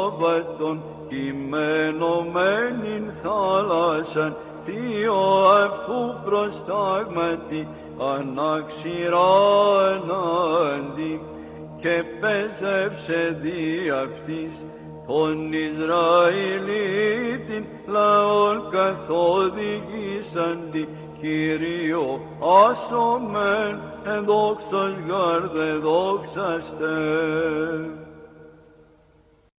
Σάββατον κειμένομενην θάλασσαν θείο αυτού προστάγματι αναξηράναντι και πέζευσε δι' αυτής τον Ισραηλίτην λαόν καθοδηγήσαντι Κύριο άσομεν εν δόξας γαρ δε δόξαστε.